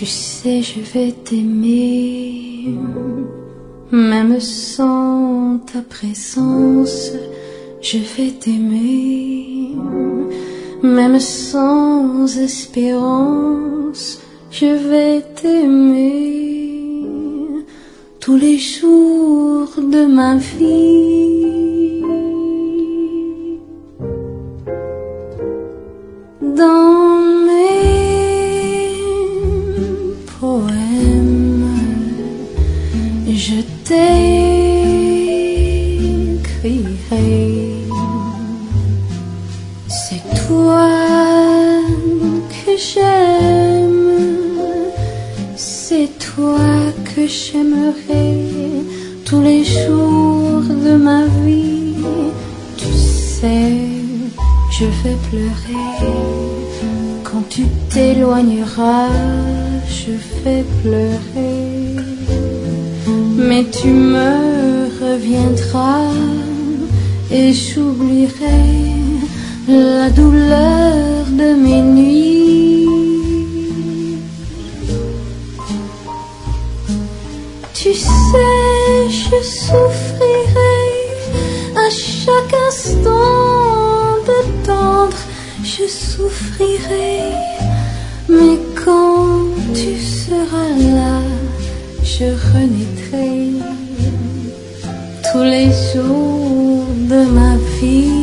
Tu sais, je vais t'aimer, même sans ta présence. Je vais t'aimer, même sans espérance. Je vais t'aimer tous les jours de ma vie. Dans mes poèmes, je t'écrirai. C'est toi que j'aime, c'est toi que j'aimerai tous les jours de ma vie. Tu sais, je vais pleurer quand tu t'éloigneras. Je vais pleurer, mais tu me reviendras et j'oublierai la douleur de mes nuits. Tu sais, je souffrirai à chaque instant d'attendre. Je souffrirai, mais quand tu seras là, je renaîtrai tous les jours de ma vie.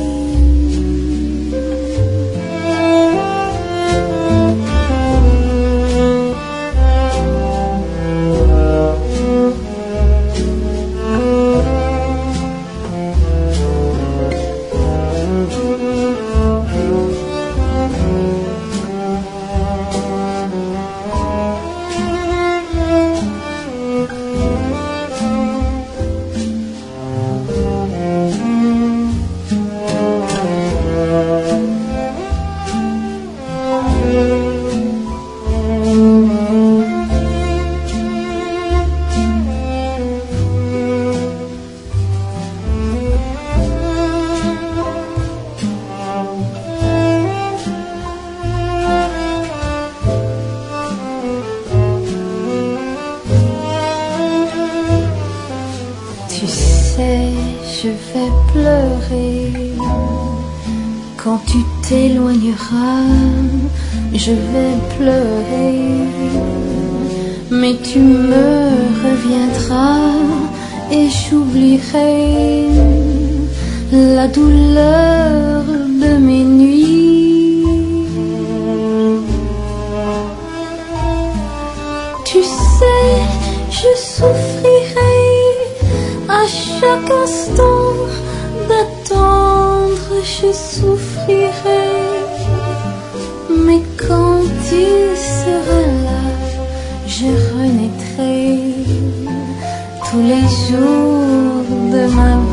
Tu sais, je vais pleurer quand tu t'éloigneras. Je vais pleurer, mais tu me reviendras et j'oublierai la douleur de mes nuits. Tu sais, je souffrirai à chaque instant d'attendre. Je souffrirai, mais quand tu seras là, je renaîtrai tous les jours de ma vie.